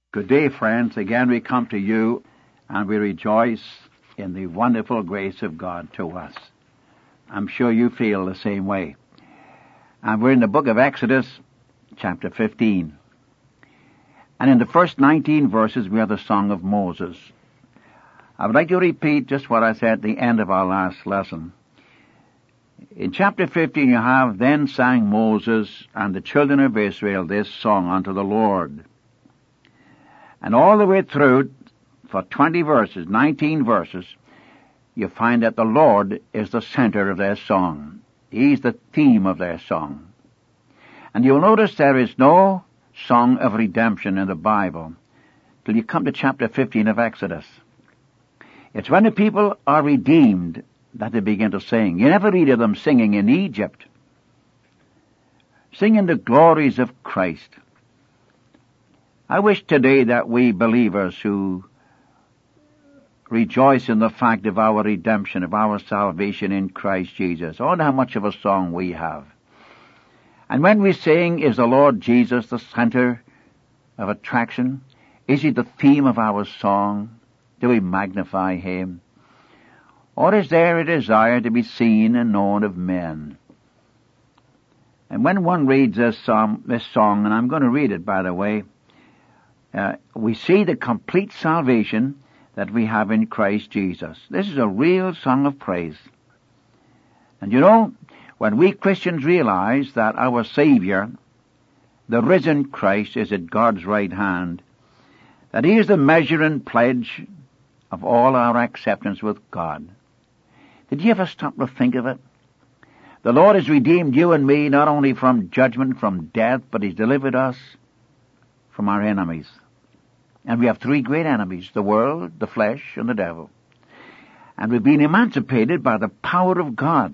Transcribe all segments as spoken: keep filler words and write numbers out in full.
Good day, friends. Again we come to you and we rejoice in the wonderful grace of God to us. I'm sure you feel the same way. And we're in the book of Exodus, chapter fifteen. And in the first nineteen verses we have the Song of Moses. I would like to repeat just what I said at the end of our last lesson. In chapter fifteen you have, "Then sang Moses and the children of Israel this song unto the Lord." And all the way through, for twenty verses, nineteen verses, you find that the Lord is the center of their song. He's the theme of their song. And you'll notice there is no song of redemption in the Bible till you come to chapter fifteen of Exodus. It's when the people are redeemed that they begin to sing. You never read of them singing in Egypt, singing the glories of Christ. I wish today that we believers who rejoice in the fact of our redemption, of our salvation in Christ Jesus, oh, how much of a song we have. And when we sing, is the Lord Jesus the center of attraction? Is He the theme of our song? Do we magnify Him? Or is there a desire to be seen and known of men? And when one reads this song, this song, and I'm going to read it, by the way, Uh, we see the complete salvation that we have in Christ Jesus. This is a real song of praise. And you know, when we Christians realize that our Savior, the risen Christ, is at God's right hand, that He is the measure and pledge of all our acceptance with God. Did you ever stop to think of it? The Lord has redeemed you and me not only from judgment, from death, but He's delivered us from our enemies. And we have three great enemies, the world, the flesh, and the devil. And we've been emancipated by the power of God.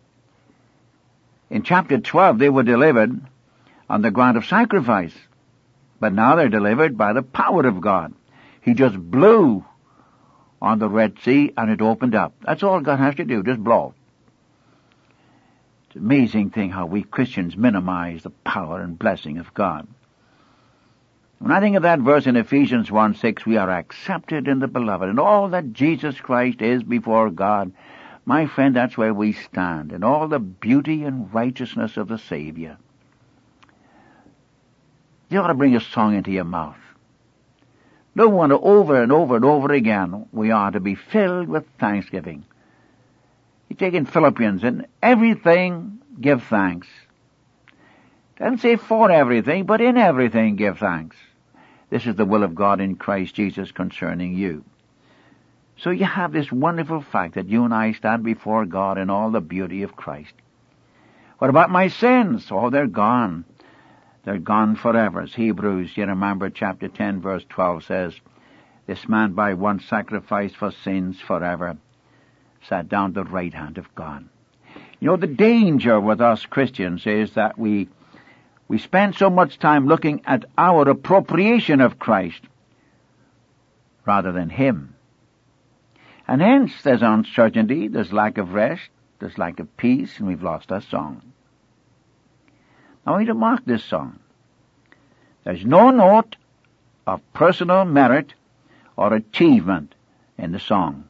In chapter twelve, they were delivered on the ground of sacrifice. But now they're delivered by the power of God. He just blew on the Red Sea and it opened up. That's all God has to do, just blow. It's an amazing thing how we Christians minimize the power and blessing of God. When I think of that verse in Ephesians one six, we are accepted in the beloved, and all that Jesus Christ is before God, my friend, that's where we stand, in all the beauty and righteousness of the Savior. You ought to bring a song into your mouth. No wonder over and over and over again we are to be filled with thanksgiving. You take in Philippians, in everything give thanks. Doesn't say for everything, but in everything give thanks. This is the will of God in Christ Jesus concerning you. So you have this wonderful fact that you and I stand before God in all the beauty of Christ. What about my sins? Oh, they're gone. They're gone forever. As Hebrews, you remember chapter ten verse twelve says, "This man by one sacrifice for sins forever sat down at the right hand of God." You know, the danger with us Christians is that we We spend so much time looking at our appropriation of Christ rather than Him. And hence there's uncertainty, there's lack of rest, there's lack of peace, and we've lost our song. Now I need to mark this song. There's no note of personal merit or achievement in the song.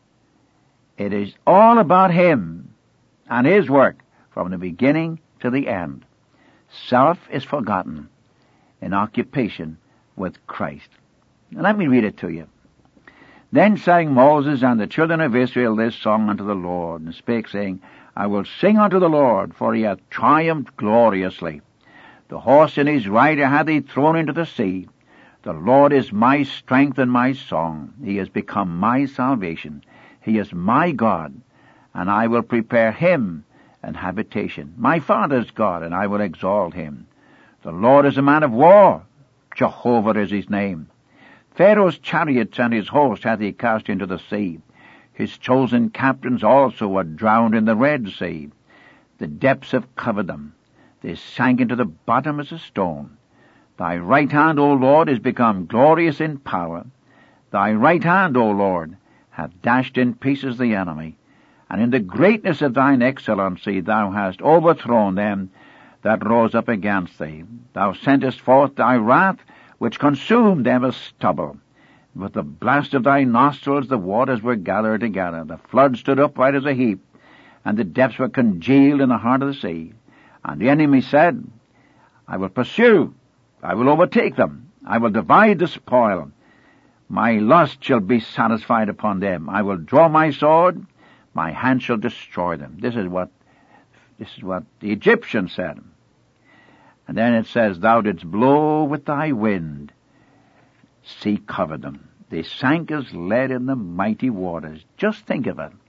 It is all about Him and His work from the beginning to the end. Self is forgotten in occupation with Christ. Now let me read it to you. "Then sang Moses and the children of Israel this song unto the Lord, and spake, saying, I will sing unto the Lord, for He hath triumphed gloriously. The horse and his rider hath He thrown into the sea. The Lord is my strength and my song. He has become my salvation. He is my God, and I will prepare Him and habitation. My Father's God, and I will exalt Him. The Lord is a man of war. Jehovah is His name. Pharaoh's chariots and his host hath He cast into the sea. His chosen captains also were drowned in the Red Sea. The depths have covered them. They sank into the bottom as a stone. Thy right hand, O Lord, is become glorious in power. Thy right hand, O Lord, hath dashed in pieces the enemy. And in the greatness of thine excellency thou hast overthrown them that rose up against thee. Thou sentest forth thy wrath which consumed them as stubble. With the blast of thy nostrils the waters were gathered together. The flood stood upright as a heap, and the depths were congealed in the heart of the sea. And the enemy said, I will pursue, I will overtake them, I will divide the spoil. My lust shall be satisfied upon them. I will draw my sword, my hand shall destroy them. This is what, this is what the Egyptians said. And then it says, thou didst blow with thy wind, sea covered them. They sank as lead in the mighty waters. Just think of it.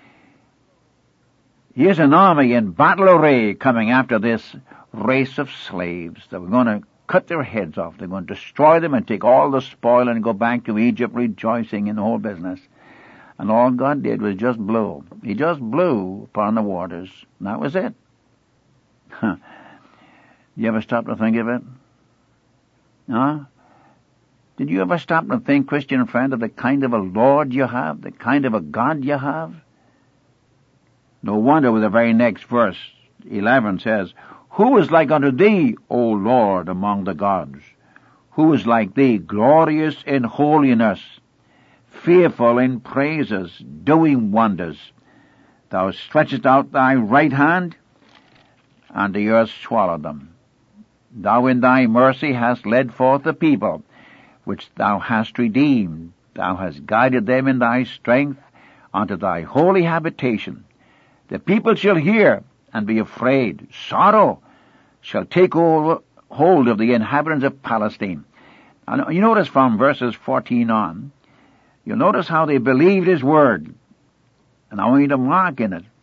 Here's an army in battle array coming after this race of slaves. They were going to cut their heads off. They're going to destroy them and take all the spoil and go back to Egypt rejoicing in the whole business. And all God did was just blow. He just blew upon the waters. And that was it. Huh. You ever stop to think of it? Huh? Did you ever stop and think, Christian friend, of the kind of a Lord you have, the kind of a God you have? No wonder with the very next verse, eleven says, who is like unto thee, O Lord, among the gods? Who is like thee, glorious in holiness, fearful in praises, doing wonders? Thou stretchest out thy right hand, and the earth swallowed them. Thou in thy mercy hast led forth the people, which thou hast redeemed. Thou hast guided them in thy strength unto thy holy habitation. The people shall hear and be afraid. Sorrow shall take over, hold of the inhabitants of Palestine. And you notice from verses fourteen on, you'll notice how they believed his word. And I want you to mark in it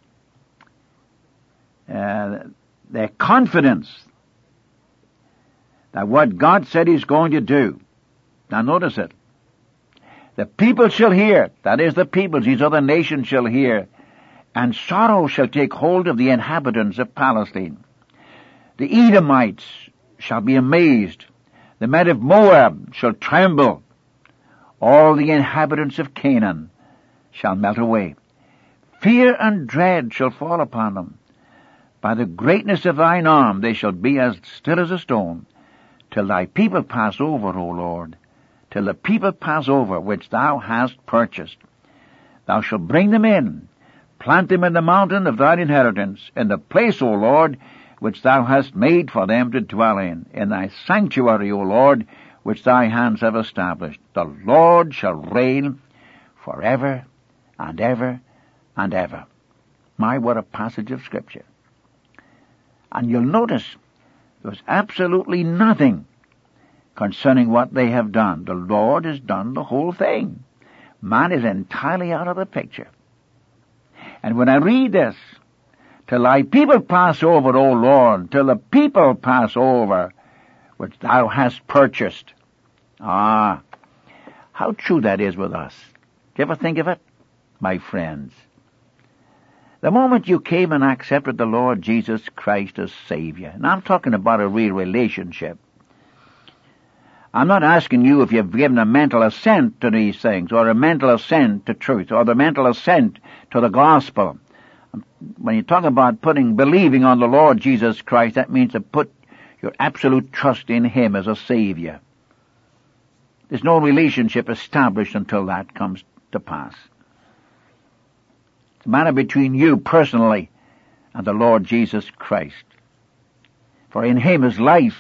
uh, their confidence that what God said he's going to do. Now notice it. The people shall hear, that is the peoples, these other nations shall hear, and sorrow shall take hold of the inhabitants of Palestine. The Edomites shall be amazed. The men of Moab shall tremble. All the inhabitants of Canaan shall melt away. Fear and dread shall fall upon them. By the greatness of thine arm they shall be as still as a stone, till thy people pass over, O Lord, till the people pass over which thou hast purchased. Thou shalt bring them in, plant them in the mountain of thine inheritance, in the place, O Lord, which thou hast made for them to dwell in, in thy sanctuary, O Lord, which thy hands have established. The Lord shall reign forever and ever and ever. My, what a passage of Scripture. And you'll notice there's absolutely nothing concerning what they have done. The Lord has done the whole thing. Man is entirely out of the picture. And when I read this, till thy people pass over, O Lord, till the people pass over, which thou hast purchased. Ah, how true that is with us. Do you ever think of it? My friends, the moment you came and accepted the Lord Jesus Christ as Savior, and I'm talking about a real relationship, I'm not asking you if you've given a mental assent to these things, or a mental assent to truth, or the mental assent to the gospel. When you talk about putting, believing on the Lord Jesus Christ, that means to put your absolute trust in Him as a Savior. There's no relationship established until that comes to pass. It's a matter between you personally and the Lord Jesus Christ. For in Him is life.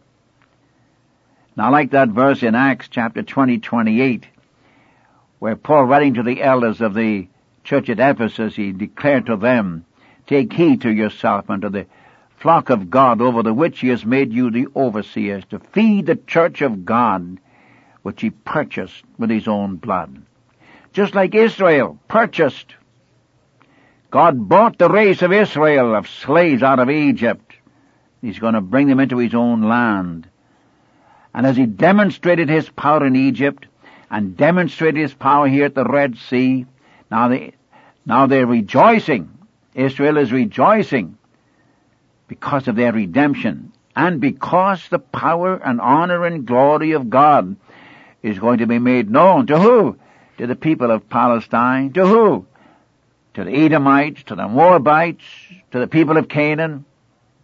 Now, like that verse in Acts chapter twenty, twenty-eight, where Paul, writing to the elders of the church at Ephesus, he declared to them, take heed to yourself and to the flock of God over the which He has made you the overseers, to feed the church of God, which He purchased with His own blood. Just like Israel purchased. God bought the race of Israel, of slaves out of Egypt. He's going to bring them into His own land. And as He demonstrated His power in Egypt, and demonstrated His power here at the Red Sea, now they, now they're rejoicing. Israel is rejoicing because of their redemption, and because the power and honor and glory of God is going to be made known. To who? To the people of Palestine. To who? To the Edomites, to the Moabites, to the people of Canaan.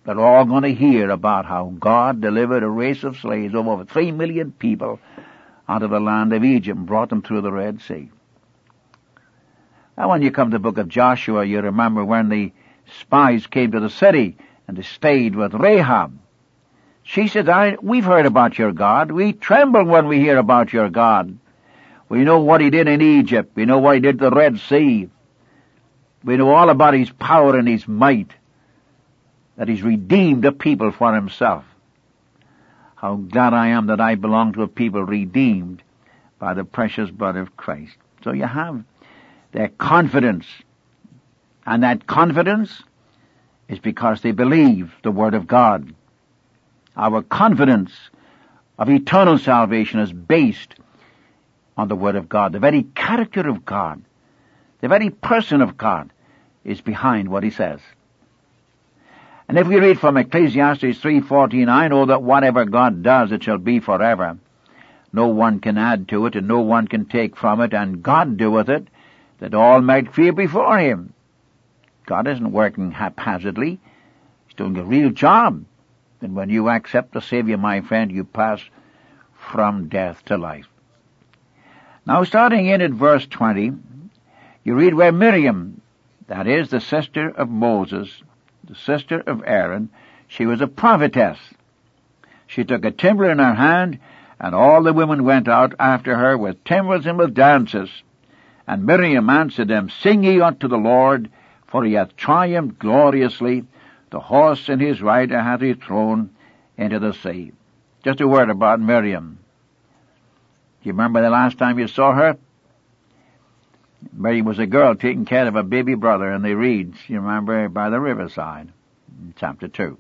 They're all going to hear about how God delivered a race of slaves, over three million people, out of the land of Egypt and brought them through the Red Sea. Now when you come to the book of Joshua, you remember when the spies came to the city and they stayed with Rahab. She said, I, we've heard about your God. We tremble when we hear about your God. We know what he did in Egypt. We know what he did to the Red Sea. We know all about his power and his might, that he's redeemed a people for himself. How glad I am that I belong to a people redeemed by the precious blood of Christ. So you have their confidence, and that confidence is because they believe the Word of God. Our confidence of eternal salvation is based on the Word of God. The very character of God, the very person of God is behind what he says. And if we read from Ecclesiastes three fourteen, I know that whatever God does, it shall be forever. No one can add to it, and no one can take from it, and God doeth it, that all might fear before him. God isn't working haphazardly. He's doing a real job. And when you accept the Savior, my friend, you pass from death to life. Now, starting in at verse twenty, you read where Miriam, that is, the sister of Moses, the sister of Aaron, she was a prophetess. She took a timbrel in her hand, and all the women went out after her with timbrels and with dances. And Miriam answered them, Sing ye unto the Lord, for he hath triumphed gloriously. The horse and his rider hath he thrown into the sea. Just a word about Miriam. Do you remember the last time you saw her? Miriam was a girl taking care of a baby brother in the reeds, you remember, by the riverside, in chapter two.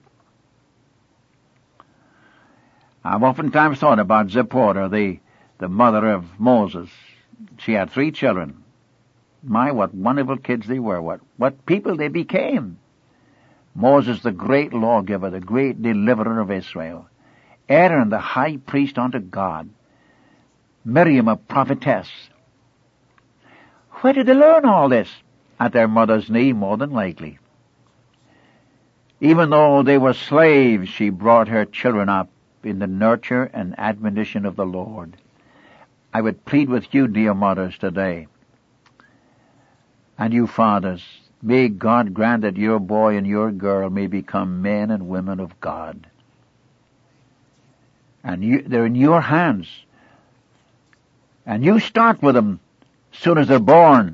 I've oftentimes thought about Zipporah, the, the mother of Moses. She had three children. My, what wonderful kids they were. What, what people they became. Moses, the great lawgiver, the great deliverer of Israel. Aaron, the high priest unto God. Miriam, a prophetess. Where did they learn all this? At their mother's knee, more than likely. Even though they were slaves, she brought her children up in the nurture and admonition of the Lord. I would plead with you, dear mothers, today, and you fathers, may God grant that your boy and your girl may become men and women of God. And you, they're in your hands. And you start with them as soon as they're born.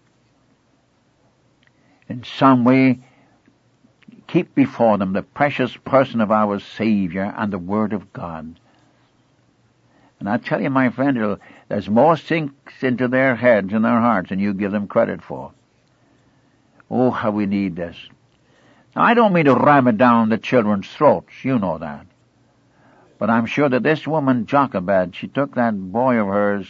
In some way, keep before them the precious person of our Savior and the Word of God. And I tell you, my friend, there's more sinks into their heads and their hearts than you give them credit for. Oh, how we need this. Now, I don't mean to ram it down the children's throats. You know that. But I'm sure that this woman, Jochebed, she took that boy of hers,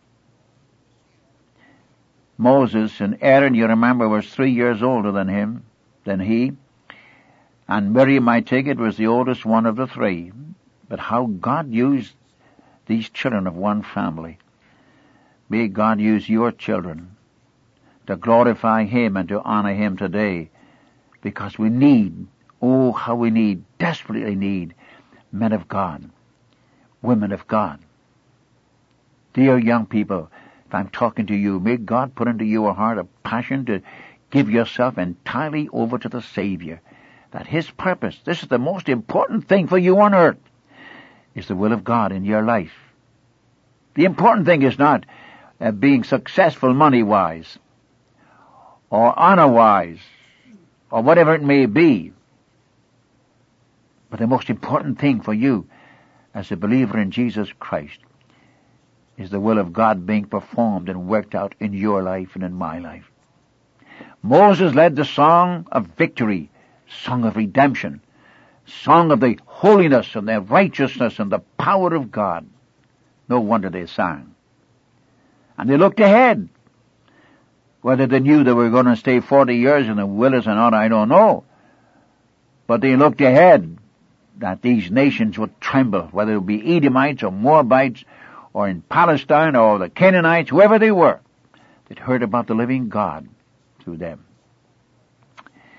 Moses, and Aaron, you remember, was three years older than him, than he. And Miriam, I take it, was the oldest one of the three. But how God used these children of one family. May God use your children to glorify Him and to honor Him today, because we need, oh, how we need, desperately need, men of God, women of God. Dear young people, if I'm talking to you, may God put into your heart a passion to give yourself entirely over to the Savior, that His purpose, this is the most important thing for you on earth, is the will of God in your life. The important thing is not uh, being successful money-wise, or honor-wise, or whatever it may be. But the most important thing for you as a believer in Jesus Christ is the will of God being performed and worked out in your life and in my life. Moses led the song of victory, song of redemption, song of the holiness and the righteousness and the power of God. No wonder they sang. And they looked ahead. Whether they knew they were going to stay forty years in the wilderness or not, I don't know. But they looked ahead that these nations would tremble, whether it be Edomites or Moabites or in Palestine or the Canaanites, whoever they were, that heard about the living God through them.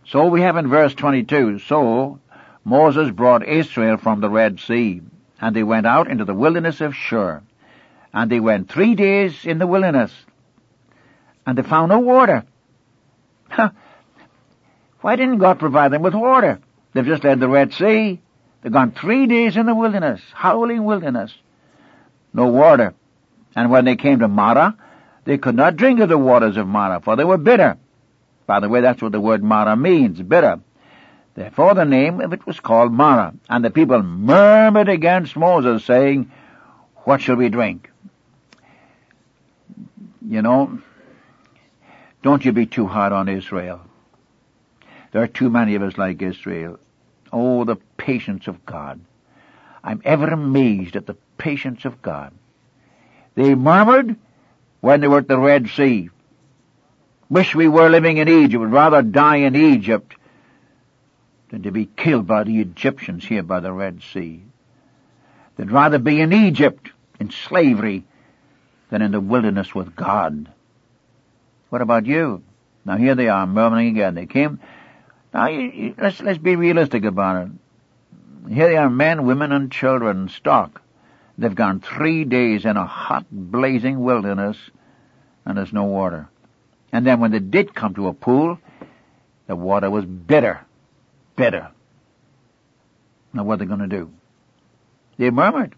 So we have in verse twenty-two, so Moses brought Israel from the Red Sea, and they went out into the wilderness of Shur. And they went three days in the wilderness, and they found no water. Huh. Why didn't God provide them with water? They've just led the Red Sea. They've gone three days in the wilderness, howling wilderness. No water. And when they came to Marah, they could not drink of the waters of Marah, for they were bitter. By the way, that's what the word Marah means, bitter. Therefore the name of it was called Marah. And the people murmured against Moses, saying, what shall we drink? You know, don't you be too hard on Israel. There are too many of us like Israel. Oh, the patience of God. I'm ever amazed at the patience of God. They murmured when they were at the Red Sea. Wish we were living in Egypt. Would rather die in Egypt than to be killed by the Egyptians here by the Red Sea. They'd rather be in Egypt in slavery than in the wilderness with God. What about you? Now here they are murmuring again. They came. Now you, you, let's let's be realistic about it. Here they are, men, women, and children, stock. They've gone three days in a hot, blazing wilderness, and there's no water. And then when they did come to a pool, the water was bitter. Bitter. Now what are they going to do? They murmured.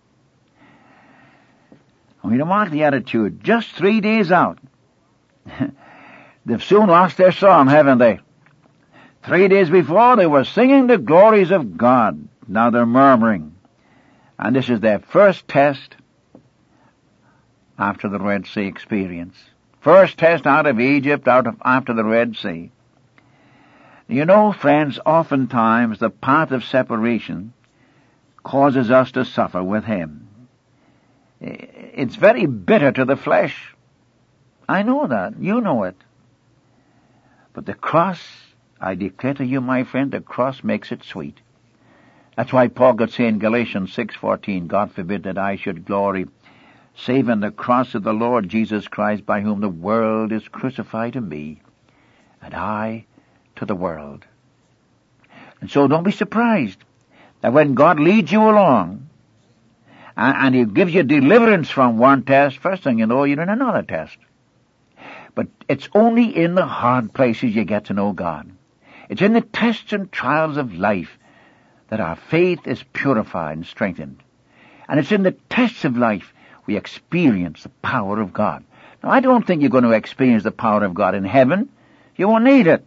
I mean, mark the attitude. Just three days out. They've soon lost their song, haven't they? Three days before, they were singing the glories of God. Now they're murmuring. And this is their first test after the Red Sea experience. First test out of Egypt, out of after the Red Sea. You know, friends, oftentimes the path of separation causes us to suffer with Him. It's very bitter to the flesh. I know that. You know it. But the cross, I declare to you, my friend, the cross makes it sweet. That's why Paul could say in Galatians six fourteen, God forbid that I should glory, save in the cross of the Lord Jesus Christ, by whom the world is crucified to me, and I to the world. And so don't be surprised that when God leads you along, and, and He gives you deliverance from one test, first thing you know, you're in another test. But it's only in the hard places you get to know God. It's in the tests and trials of life that our faith is purified and strengthened. And it's in the tests of life we experience the power of God. Now, I don't think you're going to experience the power of God in heaven. You won't need it.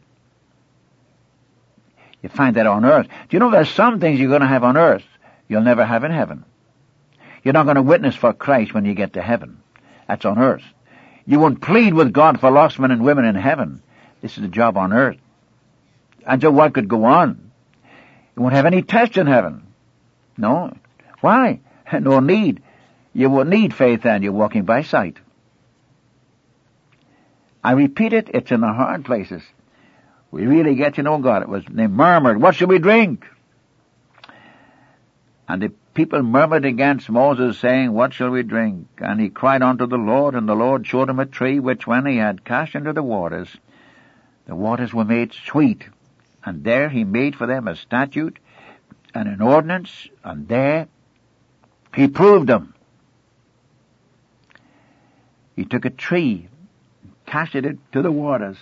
You find that on earth. Do you know there's some things you're going to have on earth you'll never have in heaven? You're not going to witness for Christ when you get to heaven. That's on earth. You won't plead with God for lost men and women in heaven. This is a job on earth. And so what could go on? You won't have any test in heaven. No. Why? No need. You won't need faith then. You're walking by sight. I repeat it, it's in the hard places. We really get to know God. It was, they murmured, what shall we drink? And the people murmured against Moses, saying, what shall we drink? And he cried unto the Lord, and the Lord showed him a tree, which when he had cast into the waters, the waters were made sweet. And there he made for them a statute and an ordinance, and there he proved them. He took a tree, cast it into the waters.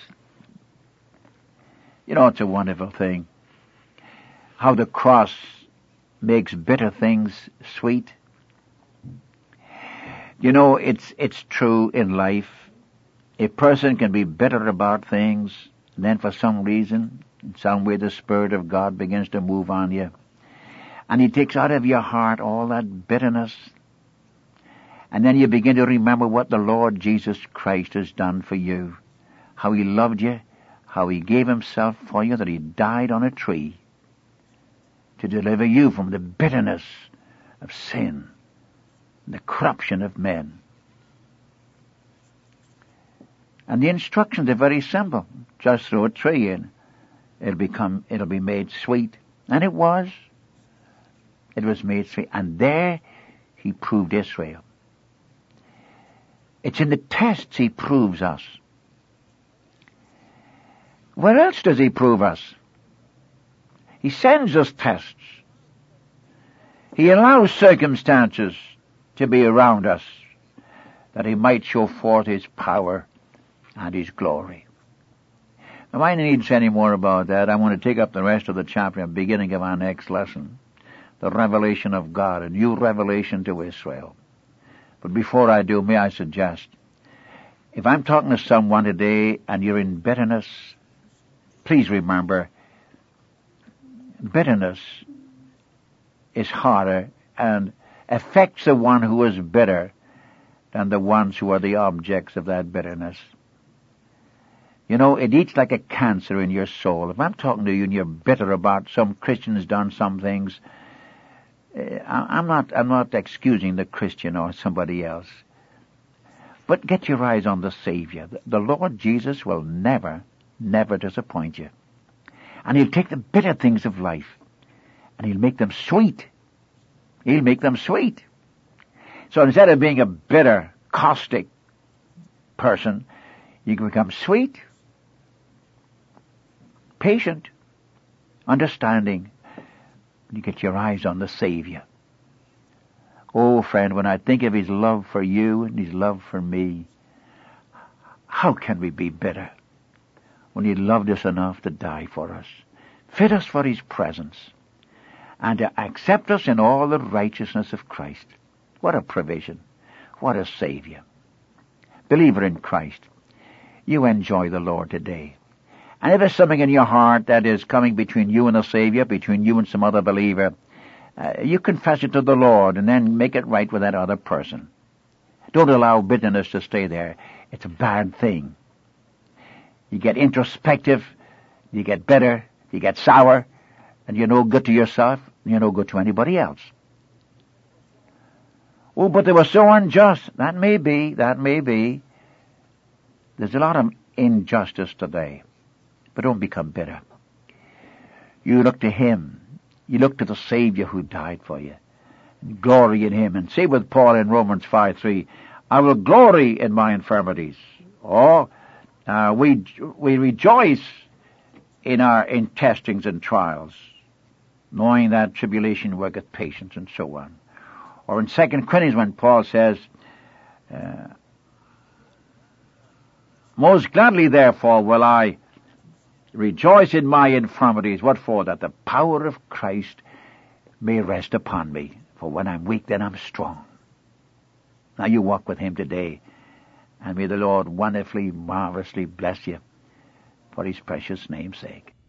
You know, it's a wonderful thing how the cross makes bitter things sweet. You know, it's it's true in life. A person can be bitter about things, and then for some reason, in some way, the Spirit of God begins to move on you, and He takes out of your heart all that bitterness, and then you begin to remember what the Lord Jesus Christ has done for you, how He loved you, how He gave Himself for you, that He died on a tree to deliver you from the bitterness of sin and the corruption of men. And the instructions are very simple. Just throw a tree in. It'll become, it'll be made sweet. And it was. It was made sweet. And there He proved Israel. It's in the tests He proves us. Where else does he prove us? He sends us tests. He allows circumstances to be around us that he might show forth his power and his glory. Now, I need to say any more about that. I want to take up the rest of the chapter and beginning of our next lesson. The revelation of God, a new revelation to Israel. But before I do, may I suggest, if I'm talking to someone today and you're in bitterness, please remember, bitterness is harder and affects the one who is bitter than the ones who are the objects of that bitterness. You know, it eats like a cancer in your soul. If I'm talking to you and you're bitter about some Christian's done some things, I'm not, I'm not excusing the Christian or somebody else. But get your eyes on the Savior. The Lord Jesus will never, never disappoint you. And He'll take the bitter things of life and He'll make them sweet. He'll make them sweet. So instead of being a bitter, caustic person, you can become sweet, patient, understanding. You get your eyes on the Savior. Oh, friend, when I think of His love for you and His love for me, how can we be bitter when He loved us enough to die for us, fit us for His presence, and to accept us in all the righteousness of Christ? What a provision. What a Savior. Believer in Christ, you enjoy the Lord today. And if there's something in your heart that is coming between you and the Savior, between you and some other believer, uh, you confess it to the Lord and then make it right with that other person. Don't allow bitterness to stay there. It's a bad thing. You get introspective, you get bitter, you get sour, and you're no good to yourself, and you're no good to anybody else. Oh, but they were so unjust. That may be, that may be. There's a lot of injustice today. But don't become bitter. You look to Him. You look to the Savior who died for you. And glory in Him. And say with Paul in Romans five three, I will glory in my infirmities. Or uh, we we rejoice in our in testings and trials, knowing that tribulation worketh patience, and so on. Or in Second Corinthians when Paul says, uh, most gladly therefore will I rejoice in my infirmities. What for? That the power of Christ may rest upon me. For when I'm weak, then I'm strong. Now you walk with Him today, and may the Lord wonderfully, marvelously bless you for His precious name's sake.